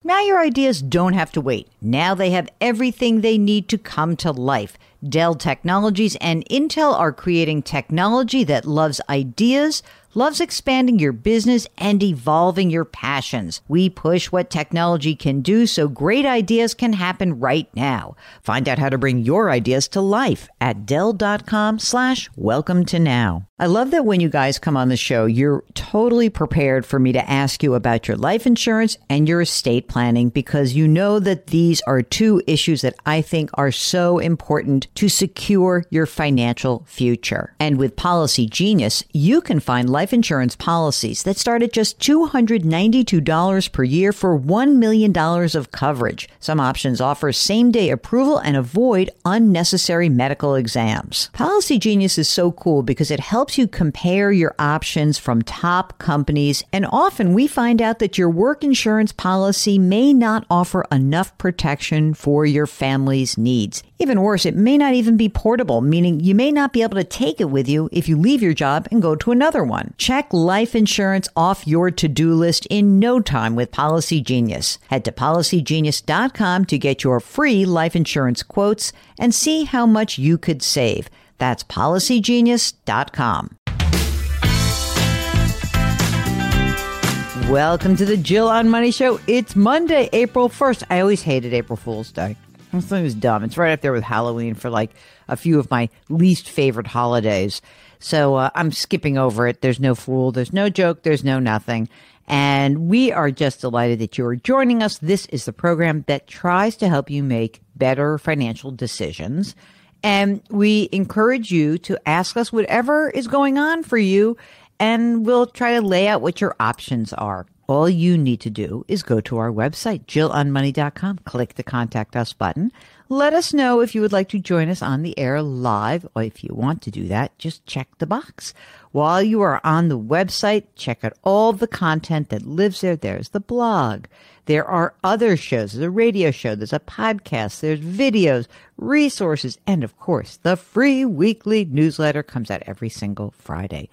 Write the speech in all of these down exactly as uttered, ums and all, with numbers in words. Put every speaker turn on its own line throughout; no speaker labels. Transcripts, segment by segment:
Now your ideas don't have to wait. Now they have everything they need to come to life. Dell Technologies and Intel are creating technology that loves ideas, loves expanding your business, and evolving your passions. We push what technology can do so great ideas can happen right now. Find out how to bring your ideas to life at Dell.com slash welcome to now. I love that when you guys come on the show, you're totally prepared for me to ask you about your life insurance and your estate planning, because you know that these are two issues that I think are so important to secure your financial future. And with Policy Genius, you can find life insurance policies that start at just two hundred ninety-two dollars per year for one million dollars of coverage. Some options offer same-day approval and avoid unnecessary medical exams. Policy Genius is so cool because it helps you compare your options from top companies, and often we find out that your work insurance policy may not offer enough protection for your family's needs. Even worse, it may not even be portable, meaning you may not be able to take it with you if you leave your job and go to another one. Check life insurance off your to-do list in no time with Policy Genius. Head to policy genius dot com to get your free life insurance quotes and see how much you could save. That's policy genius dot com. Welcome to the Jill on Money Show. It's Monday, April first. I always hated April Fool's Day. I thought it was dumb. It's right up there with Halloween for like a few of my least favorite holidays. So uh, I'm skipping over it. There's no fool. There's no joke. There's no nothing. And we are just delighted that you're joining us. This is the program that tries to help you make better financial decisions. And we encourage you to ask us whatever is going on for you, and we'll try to lay out what your options are. All you need to do is go to our website, jill on money dot com, click the Contact Us button. Let us know if you would like to join us on the air live, or if you want to do that, just check the box. While you are on the website, check out all the content that lives there. There's the blog. There are other shows. There's a radio show. There's a podcast. There's videos, resources, and of course, the free weekly newsletter comes out every single Friday.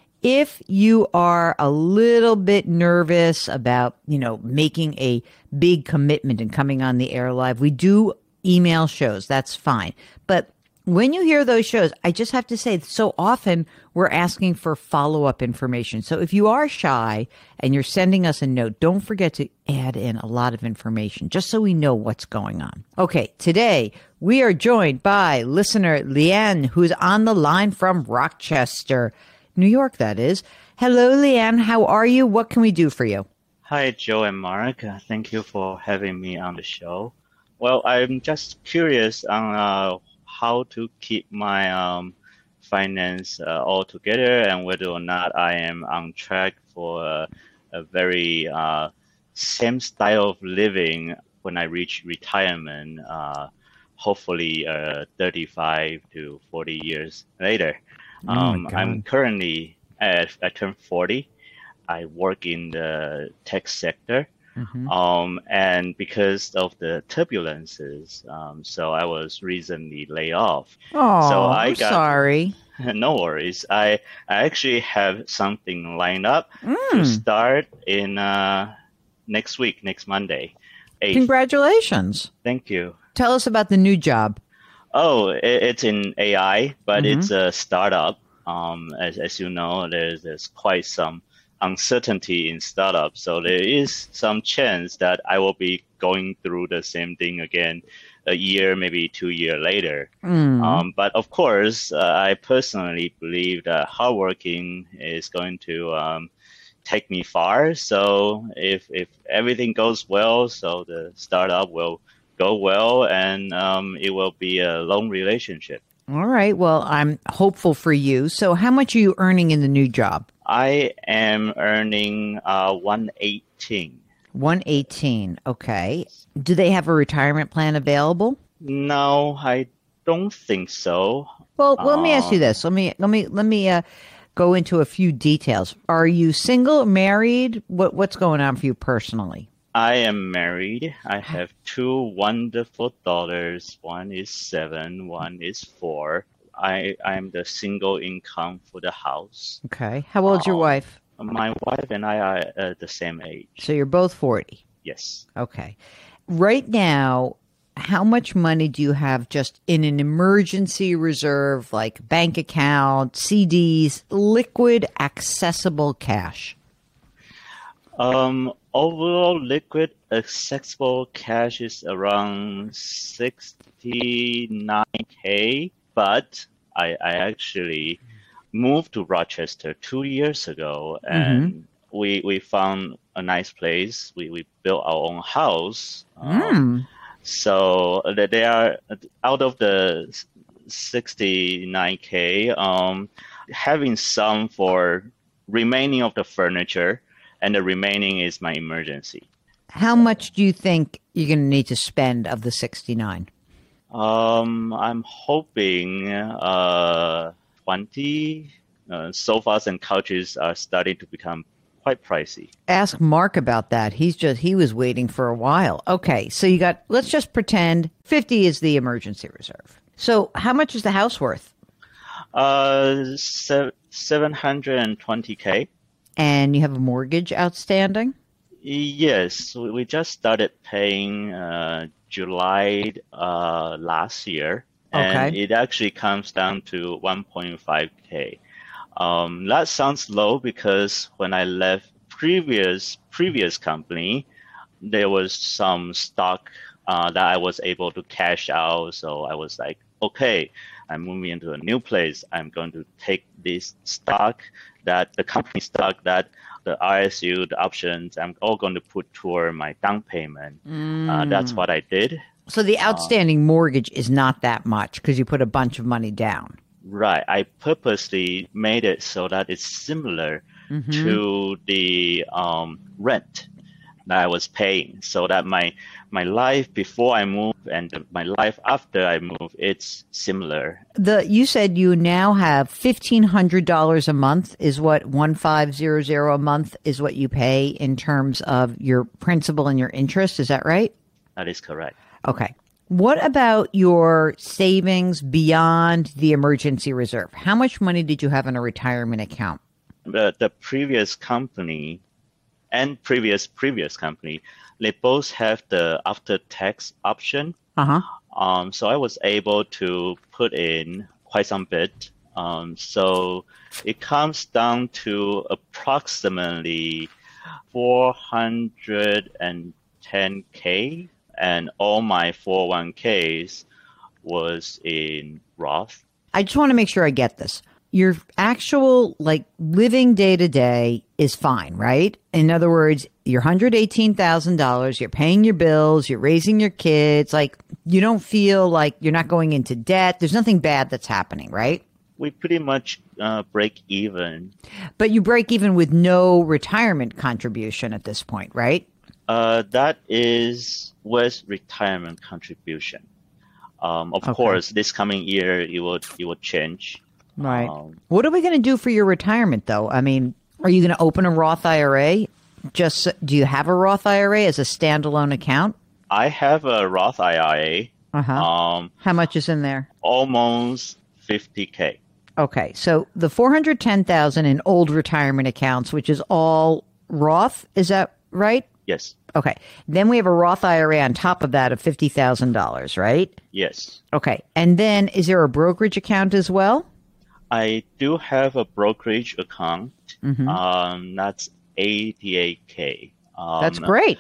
If you are a little bit nervous about, you know, making a big commitment and coming on the air live, we do email shows. That's fine. But when you hear those shows, I just have to say, so often we're asking for follow-up information. So if you are shy and you're sending us a note, don't forget to add in a lot of information just so we know what's going on. Okay, today we are joined by listener Leanne, who's on the line from Rochester, New York, that is. Hello, Leanne. How are you? What can we do for you?
Hi, Joe and Mark. Uh, Thank you for having me on the show. Well, I'm just curious on uh, how to keep my um, finance uh, all together, and whether or not I am on track for uh, a very uh, same style of living when I reach retirement, uh, hopefully uh, thirty-five to forty years later. Um,
Oh
I'm currently at, I turned forty. I work in the tech sector. Mm-hmm. Um, and because of the turbulences, um, so I was recently laid off.
Oh,
so I
I'm
got,
sorry.
No worries. I, I actually have something lined up
Mm.
to start in uh, next week, next Monday. eighth.
Congratulations.
Thank you.
Tell us about the new job.
Oh, it, it's in A I, but
Mm-hmm.
it's a startup. Um, as, as you know, there's, there's quite some uncertainty in startups. So there is some chance that I will be going through the same thing again a year, maybe two years later. Mm. Um, but of course, uh, I personally believe that hard working is going to um, take me far. So if, if everything goes well, so the startup will go well, and um, it will be a long relationship.
All right. Well, I'm hopeful for you. So how much are you earning in the new job?
I am earning uh, one eighteen.
one eighteen. Okay. Do they have a retirement plan available?
No, I don't think so.
Well, let me ask you
Um,
this. Let me let me let me uh, go into a few details. Are you single, married? What what's going on for you personally?
I am married. I have two wonderful daughters. One is seven, one is four. I I'm the single income for the house.
Okay. How old's your
Um,
wife?
My wife and I are uh, the same age.
So you're both forty.
Yes.
Okay. Right now, how much money do you have just in an emergency reserve, like bank account, C Ds, liquid accessible cash?
Um, overall liquid accessible cash is around sixty-nine K, but I, I actually moved to Rochester two years ago, and
Mm-hmm.
we we found a nice place. We we built our own house. Um,
Mm.
so that they are out of the sixty-nine K, um, having some for remaining of the furniture, and the remaining is my emergency.
How much do you think you're going to need to spend of the sixty-nine?
Um, I'm hoping uh, twenty. Uh, sofas and couches are starting to become quite pricey.
Ask Mark about that. He's just he was waiting for a while. Okay, so you got let's just pretend fifty is the emergency reserve. So how much is the house worth?
Uh, se- seven hundred twenty K.
And you have a mortgage outstanding?
Yes, we we just started paying uh, July uh, last year, and
Okay.
it actually comes down to one point five K. Um, that sounds low because when I left previous previous company, there was some stock uh, that I was able to cash out. So I was like, okay, I'm moving into a new place. I'm going to take this stock, that the company stock, that the R S U, the options, I'm all going to put toward my down payment. Uh, that's what I did.
So the outstanding mortgage is not that much because you put a bunch of money down.
Right. I purposely made it so that it's similar to the um, rent that I was paying, so that my my life before I move and my life after I move, it's similar.
The you said you now have fifteen hundred dollars a month is what one five zero zero a month is what you pay in terms of your principal and your interest. Is that right?
That is correct.
Okay. What about your savings beyond the emergency reserve? How much money did you have in a retirement account?
The the previous company and previous previous company, they both have the after tax option.
Uh-huh.
Um, so I was able to put in quite some bit. Um, so it comes down to approximately four hundred ten K, and all my four oh one Ks was in Roth.
I just want to make sure I get this. Your actual, like, living day to day is fine, right? In other words, you're one hundred eighteen thousand dollars, you're paying your bills, you're raising your kids. Like, you don't feel like you're not going into debt. There's nothing bad that's happening, right?
We pretty much uh, break even.
But you break even with no retirement contribution at this point, right?
Uh, that is with retirement contribution. Um, of
Okay.
course, this coming year it will it will change.
Right.
Um,
What are we going to do for your retirement, though? I mean, are you going to open a Roth I R A? Just do you have a Roth I R A as a standalone account?
I have a Roth I R A,
Uh-huh.
um,
How much is in there?
almost fifty K.
Okay, so the four hundred ten thousand in old retirement accounts, which is all Roth, is that right?
Yes,
Okay. Then we have a Roth I R A on top of that of fifty thousand dollars, right?
yes.
Okay. And then is there a brokerage account as well?
I do have a brokerage account.
Mm-hmm.
Um, that's eighty-eight K. Um,
That's great.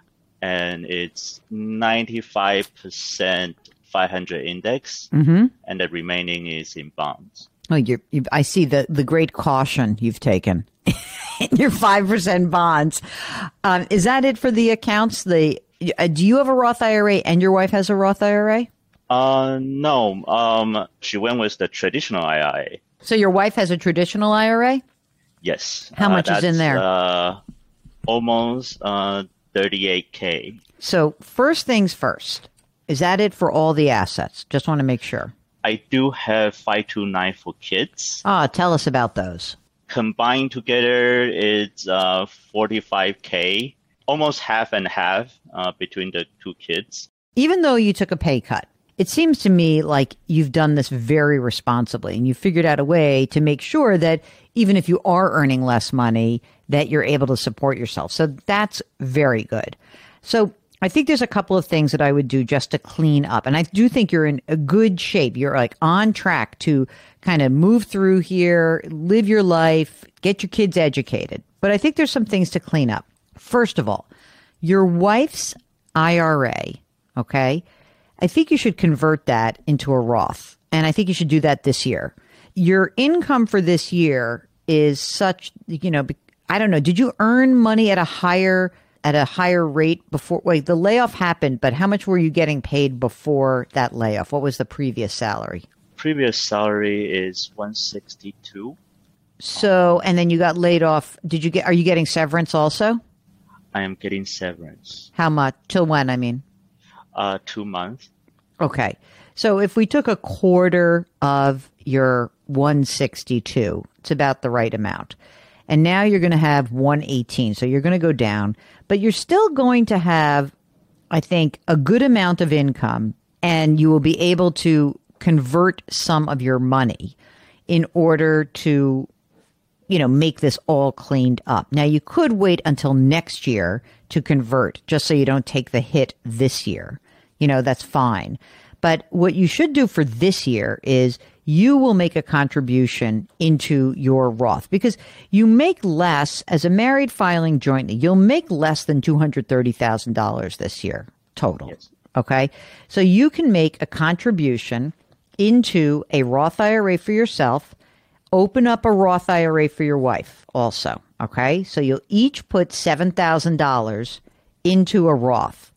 And it's ninety-five percent five hundred index,
Mm-hmm.
and the remaining is in bonds.
Oh, you're, you I see the, the great caution you've taken in your five percent bonds. Um, is that it for the accounts? The uh, Do you have a Roth I R A and your wife has a Roth I R A?
Uh, no. Um, she went with the traditional I R A.
So your wife has a traditional I R A?
Yes.
How
Uh,
much is in
that's,
there?
Uh, almost uh thirty-eight K.
So first things first, is that it for all the assets? Just want to make sure.
I do have five two nine for kids.
Ah, tell us about those.
Combined together, it's uh forty-five K, almost half and half uh, between the two kids.
Even though you took a pay cut, it seems to me like you've done this very responsibly and you figured out a way to make sure that even if you are earning less money, that you're able to support yourself. So that's very good. So I think there's a couple of things that I would do just to clean up. And I do think you're in a good shape. You're like on track to kind of move through here, live your life, get your kids educated. But I think there's some things to clean up. First of all, your wife's I R A, okay? I think you should convert that into a Roth. And I think you should do that this year. Your income for this year is such, you know, I don't know, did you earn money at a higher at a higher rate before? Wait, the layoff happened, but how much were you getting paid before that layoff? What was the previous salary?
Previous salary is one sixty-two.
So, and then you got laid off. Did you get, are you getting severance also?
I am getting severance.
How much? Till when, I mean?
Uh, two months.
Okay. So if we took a quarter of your one sixty-two, it's about the right amount. And now you're going to have one eighteen. So you're going to go down, but you're still going to have, I think, a good amount of income, and you will be able to convert some of your money in order to, you know, make this all cleaned up. Now, you could wait until next year to convert, just so you don't take the hit this year. You know, that's fine. But what you should do for this year is you will make a contribution into your Roth, because you make less as a married filing jointly. You'll make less than two hundred thirty thousand dollars this year total.
Yes.
Okay. So you can make a contribution into a Roth I R A for yourself, open up a Roth I R A for your wife also. Okay. So you'll each put seven thousand dollars into a Roth.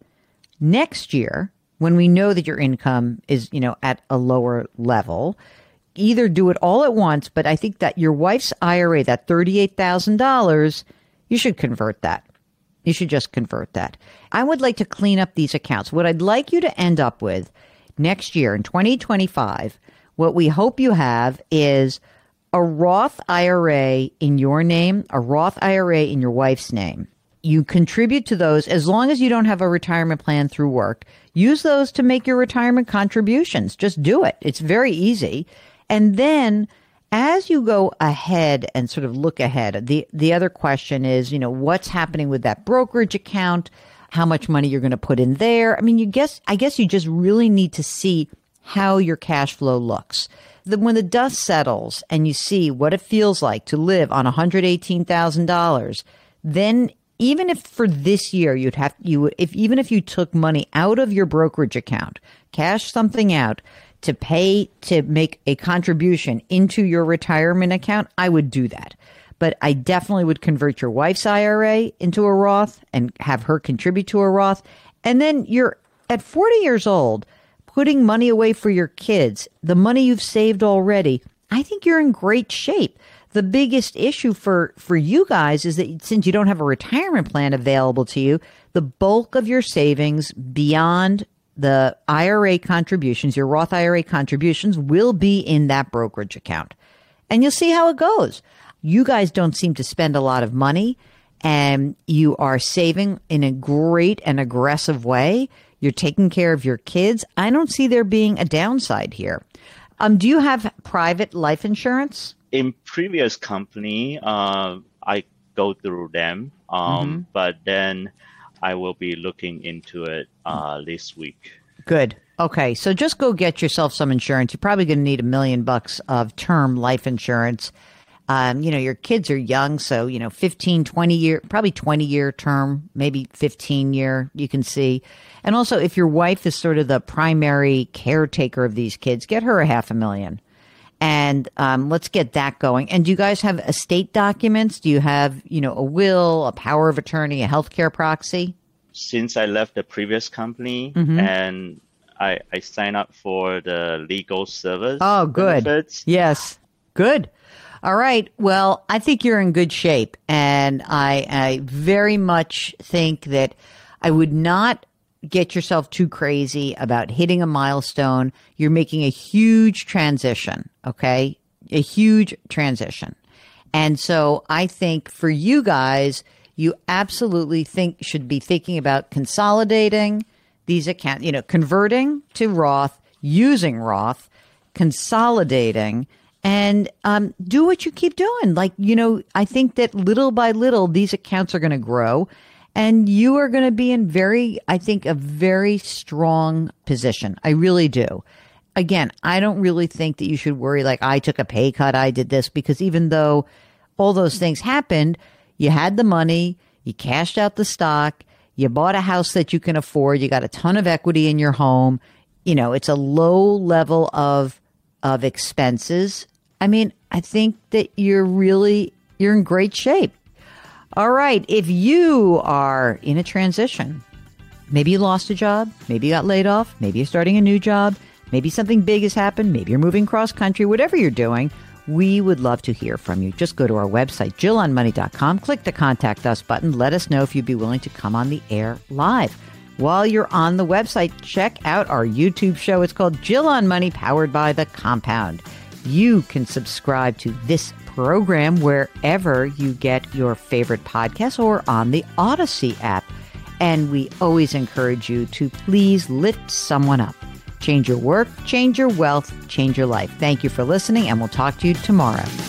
Next year, when we know that your income is, you know, at a lower level, either do it all at once, but I think that your wife's I R A, that thirty-eight thousand dollars, you should convert that. You should just convert that. I would like to clean up these accounts. What I'd like you to end up with next year in twenty twenty-five, what we hope you have is a Roth I R A in your name, a Roth I R A in your wife's name. You contribute to those as long as you don't have a retirement plan through work. Use those to make your retirement contributions. Just do it. It's very easy. And then as you go ahead and sort of look ahead, the, the other question is, you know, what's happening with that brokerage account, how much money you're going to put in there. I mean, you guess, I guess you just really need to see how your cash flow looks. The, when the dust settles and you see what it feels like to live on one hundred eighteen thousand dollars, then even if for this year you'd have, you, if, even if you took money out of your brokerage account, cash something out, to pay to make a contribution into your retirement account, I would do that. But I definitely would convert your wife's I R A into a Roth and have her contribute to a Roth. And then you're at forty years old, putting money away for your kids, the money you've saved already. I think you're in great shape. The biggest issue for, for you guys is that since you don't have a retirement plan available to you, the bulk of your savings beyond the I R A contributions, your Roth I R A contributions, will be in that brokerage account. And you'll see how it goes. You guys don't seem to spend a lot of money, and you are saving in a great and aggressive way. You're taking care of your kids. I don't see there being a downside here. Um, do you have private life insurance?
In previous company, uh, I go through them, um, mm-hmm. but then I will be looking into it uh, this week.
Good. Okay. So just go get yourself some insurance. You're probably going to need a million bucks of term life insurance. Um, you know, your kids are young. So, you know, fifteen, twenty year, probably twenty year term, maybe fifteen year, you can see. And also, if your wife is sort of the primary caretaker of these kids, get her a half a million. And um, let's get that going. And do you guys have estate documents? Do you have, you know, a will, a power of attorney, a healthcare proxy?
Since I left the previous company
mm-hmm.
and I, I signed up for the legal service.
Oh, good.
benefits.
Yes. Good. All right. Well, I think you're in good shape. And I, I very much think that I would not get yourself too crazy about hitting a milestone. You're making a huge transition, okay? A huge transition. And so I think for you guys, you absolutely think should be thinking about consolidating these accounts, you know, converting to Roth, using Roth, consolidating, and um, do what you keep doing. Like, you know, I think that little by little, these accounts are going to grow. And you are going to be in very, I think, a very strong position. I really do. Again, I don't really think that you should worry like I took a pay cut, I did this, because even though all those things happened, you had the money, you cashed out the stock, you bought a house that you can afford, you got a ton of equity in your home. You know, it's a low level of of expenses. I mean, I think that you're really, you're in great shape. All right. If you are in a transition, maybe you lost a job, maybe you got laid off, maybe you're starting a new job, maybe something big has happened, maybe you're moving cross country, whatever you're doing, we would love to hear from you. Just go to our website, Jill on Money dot com, click the Contact Us button. Let us know if you'd be willing to come on the air live. While you're on the website, check out our YouTube show. It's called Jill on Money, powered by The Compound. You can subscribe to this program wherever you get your favorite podcasts or on the Odyssey app. And we always encourage you to please lift someone up. Change your work, change your wealth, change your life. Thank you for listening, and we'll talk to you tomorrow.